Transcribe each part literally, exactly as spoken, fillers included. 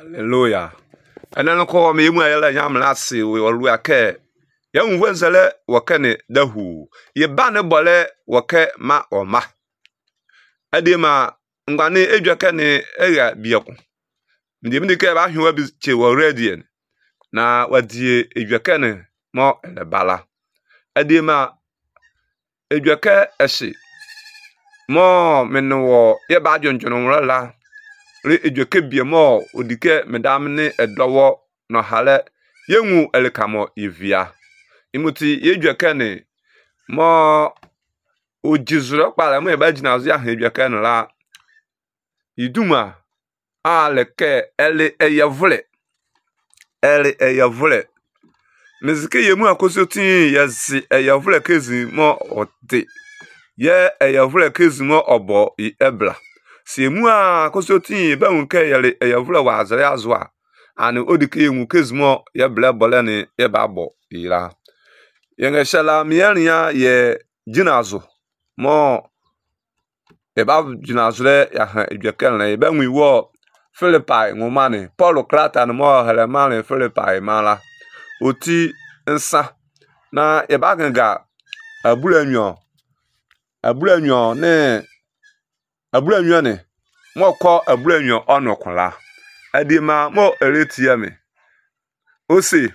Hallelujah. Enen ko me mu ayela nyam na ase we olu ake. Ye nwu nsele wakane dahu. Ye ba ne bole wake ma oma. Ade ma ngwane edwaka ne eya bieko. Ndi mi ke ba hwa bi che wo radio na wadie edwaka ne mo ele bala. Ade ma edwaka ehye mo menwo ye ba dwonjono la re edwaka biemo odike medam ne edowo no hale yenwu elikamo ivia imuti yedwaka ne mo ojizuro kpala mo e ba gina azu ya ha edwaka ne la iduma aleke ele eyavule ele eyavule mizike yemu akosotin yesi eyavule kezi mo ode ye eyavule kezi mo obo i ebla si emu akosotin ba nka yele eyavule wa azare azwa ani odike yemu kezi mo ye bla bole ne ye ba bo ira yenge shala miania ye jinazo mo e ba jinazo le ya ha edweken le be nwi wo Philippi ngomane Paul krata no mo helemane Philippi mala oti nsa na e ba ganga abulanyo abulanyo ne abulanyo ne mo ko abulanyo onokola adima mo eretia me osi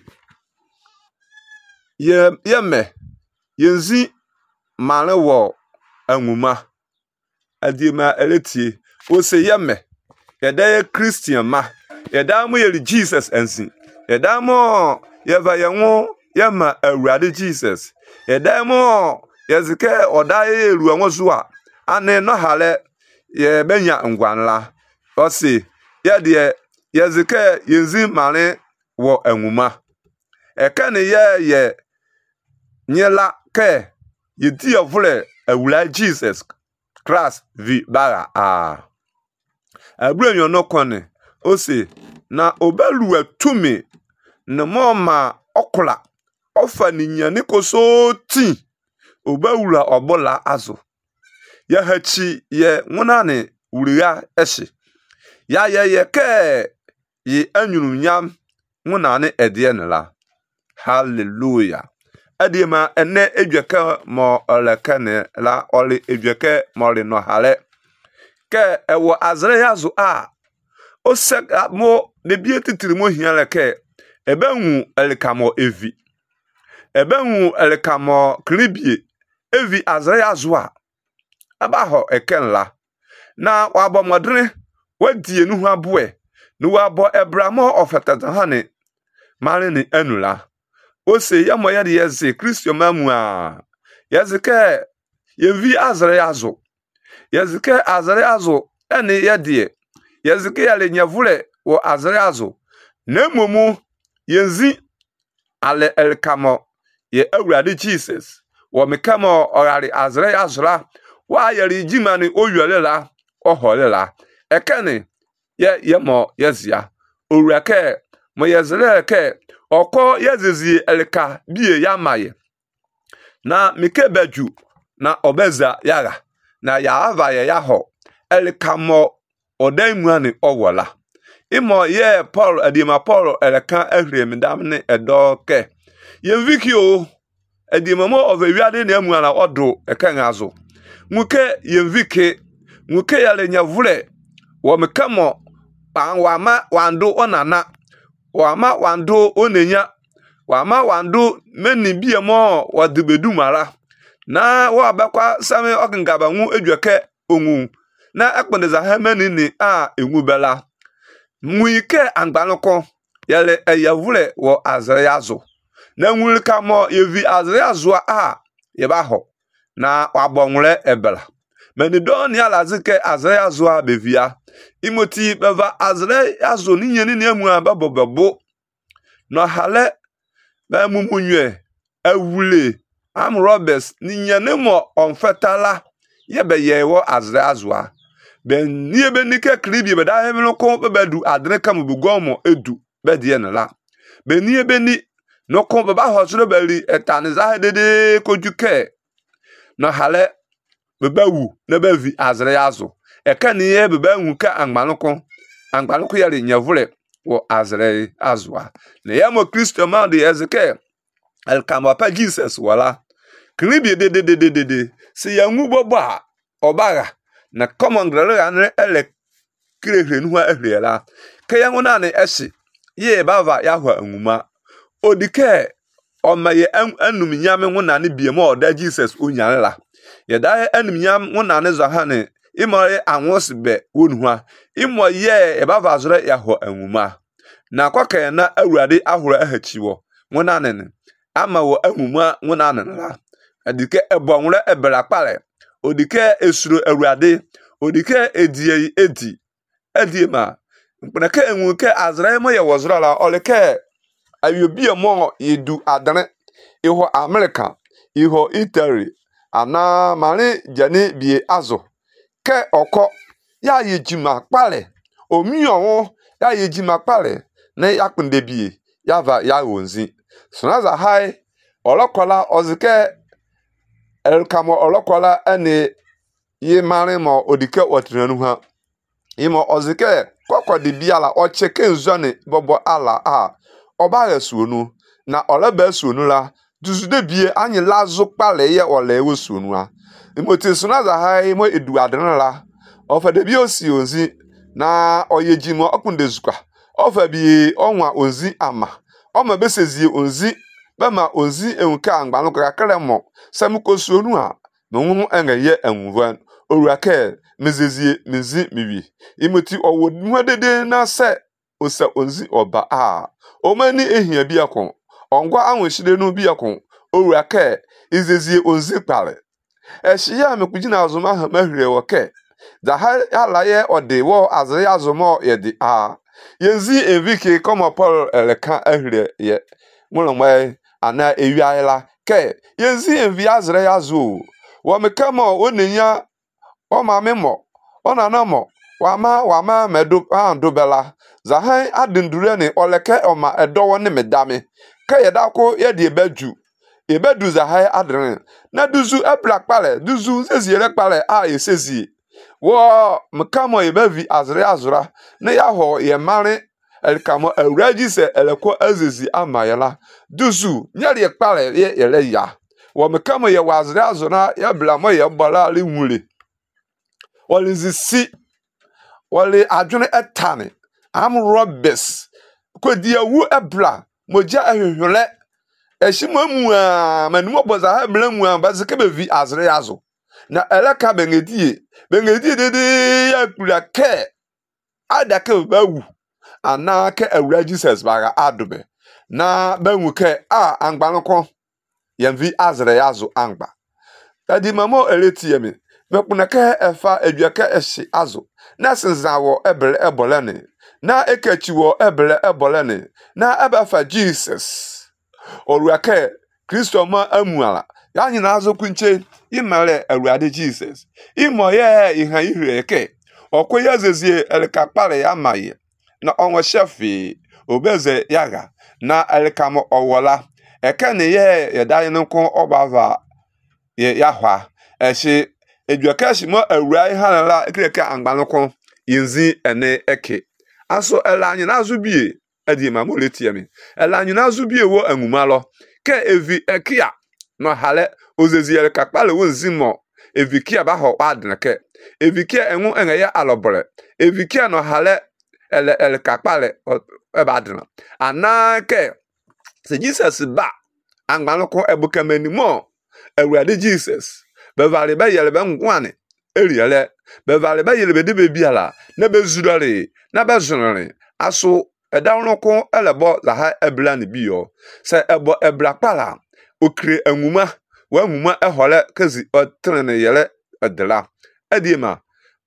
ye yeme yenzi mane wo anwuma adima eretie osi yeme yeda Christian ma yeda mo ye Jesus ensi yeda mo yeva yenwo yema awurade Jesus yeda mo yezike odaye eru anwo so a ane no hale ye benya ngwanla osi ye de yezike yenzi mane wo anwuma eka ne ye ye nyela ke yedi ovule awura Jesus Christ vi bara a abrenyo no kone osi na obelu atumi ne moma okola ofa ni nyane koso ti obawura obola azo ya hachi ye nwunane wuriya eshi ya ye ye ke ye anyunu nyam nwunane edie nela hallelujah adima ene edweka mo olekane la oli edweka mo le no hale ke ewo azre yazo a o se mo de bie titiri mo hian leke ebenwu elikamo evi ebenwu elikamo kribie evi azre yazo a abaho ekenla na wabo modre wadie nu hu aboe nu wabo ebramo ofetazahane mare ni enula o se yamo ya de yeze Christian mamu a yezeke yevi azre yazo yezike azare azo ene yedie yezike yale nyavule wo azare azo nemomu yenzi ale elkamo ye awurade Jesus wo mekamo orari azare azra wa yari jimani oyuelela oholela ekene ye yemo yezia owurake mo yezele ke oko yezezi elka bie yamaye na mikebeju na obeza yaga na ya ava ya yaho elikamo odaimuani owola imo ye Paul adima Paul eleka ahrem damne edoke yenviki o adima mo ovewiade na amuala odo ekangazo nwuke yenviki nwuke yale nyavule wo mekamo wama wando onana wama wando onenya wama wando meni biemo wadibedumara na wa bakwa same okingaba nwu edweke onwu na akpondeza hamani ni a enwu bela nwike angbanoko yale eyavule wo azre yazo na nwulika mo yevi azre yazo a yebaho na wabonwule ebela meni don ya lazike azre yazo a bevia imoti beva azre yazo ni nyeni ni emu ababobabo no hale ba mumunye awule am Roberts ni nyane mo onfetala yebe yewo azre azwa ben niebe nike kribi be da hemlo ko bedu adre kam bugomo edu bedie nla ben niebe ni no ko ba hosro bali etaniza dede kojuke no hale bebawu na bavi azre yazo eka ni ye bebawu ka angbanoko angbanoko yale nyavule wo azre azwa ne yamo Kristo ma de Ezeke el kamapa Jesus wala kribi de de de de de se yangu bobo a obaga na common grele an ele krehre nu ha ehlela ke yangu na ne ehye ye bava ya hwa anwuma odike omaye anum nyame nwona ne biema oda Jesus onyanla ye da anum nyam nwona ne zahane imore anwosbe wonhua imo ye e bava azore ya hwa anwuma na kwaka na awurade ahoro ahachiwo nwona ne ama wo anwuma nwona ne la adike ebonwre ebera pare odike esuro awurade odike edie edi edima mpnaka enwuke azra mo ye wozro la oleke ayobia mo yedu adane iho America iho Italy ana mari jani bie azo ke oko ya yejima pale omiyo ya yejima pale ne yakpunde bie yava ya wonzi sunaza hai olokola ozike elkamo olokola ene ye mari mo odike otranu ha imo ozike kokodi biala ocheke nzone bobo ala a oba suonu na oleba suonu la duzude bie anyi lazo pale ye ole wo suonu a imoti sunaza hai mo edu adana la ofade bi osi onzi na oyejimo okunde zukwa ofa bi onwa onzi ama oma besezie onzi bema onzi enka angbanu kakremo samuko suonu a no enye enwuvan orake mezezie mezi miwi imoti owo muadede na se osa onzi oba a omani ehia bi akon ongwa anwehire no bi akon orake izezie onzi pare ehia mekugina azuma ha mahire woke da ha alaye ode wo azre azumo yedi a yenzi evike como Paul eleka ahire ye mulomai ana ewiaila ke yenzi envi azre yazu wo mekamo onenya o ma memo ona na mo wama wama medu ando bela za han adindure ni oleke oma edowo ni medame ka yedako yede ebadu ebedu za han adren na duzu ebla pale duzu zeziere pale a yesezi wo mkamo ebevi azre azura na yaho ye mare elkamo ewraji se eleko azezi amayela duzu nyari pale ye yele ya wo mkamo ye wazre azura ya blamo ye bola ali nwule wali zisi wali adwene etane am robbers kodia wu ebla moja ahwehwele ehimo mu a manumo boza ha bla mu a bazike bevi azre yazo na eleka bengedie bengedie dede ya kura ke adake bawu anake awura Jesus baga adobe na banwu ke a angbanoko yemvi azre yazo angba tadi mamo eletiemi mekunake efa eduake eshi azo na sinzawo ebele ebolene na ekechiwo ebele ebolene na ebafa Jesus oruake Kristo ma amuala yanyi na azo kunche imale awurade Jesus imo ye ihan ihireke okoye zezie elkapare ya maye na onwo shefi obeze yaga na elkamo owola ekene ye yedai nko obava ye yahwa eshi eduakashi mo awurai hanala ekreka angbanoko yinzi ene eke aso elanyi nazubie adi ma moletiemi elanyi nazubie wo anwumalo ke evi ekia no hale ozeziele kakpale wonzimo evikia ba ho adneke evikia enwu enye alobore evikia no hale ele ele kakpale ebadna anake se Jesus ba angbanoko ebukamanimo awurade Jesus bevale ba yele be ngwane eriele bevale ba yele be de bebiala na bezurare na bezunare aso edawonko elebo za ha ebla ne biyo se ebo ebla pala okre anwuma wa anwuma ehole kazi otrene yele edela edima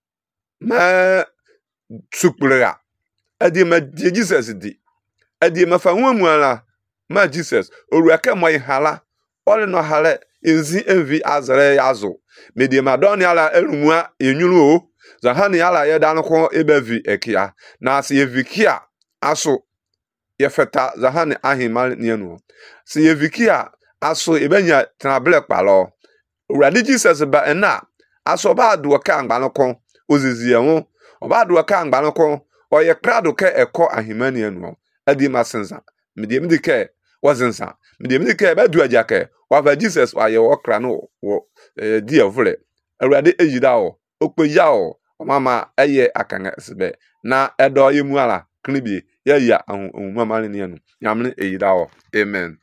ma supura edima Jesus di edima fa nwamu ala ma Jesus oruake moy hala ole no hale inzi envi azre yazo mediema doni ala elumua enyuru o zahani ala yedanko ebevi ekia na ase yevikia aso yefeta zahani ahimal nienu se yevikia aso ebenya trable palo urade Jesus ba ena aso ba do ka angbanoko ozizie ho oba do ka angbanoko oye krado ke eko ahimani anu adi masenza mede mede ke wazenza mede mede ke ba du aja ke wa Jesus wa ye wo kra no wo di avule awurade eyida wo okpeya wo mama eye akanga sebe na edo yemu ala klibie ya ya ahumama ne anu nyamne eyida wo amen.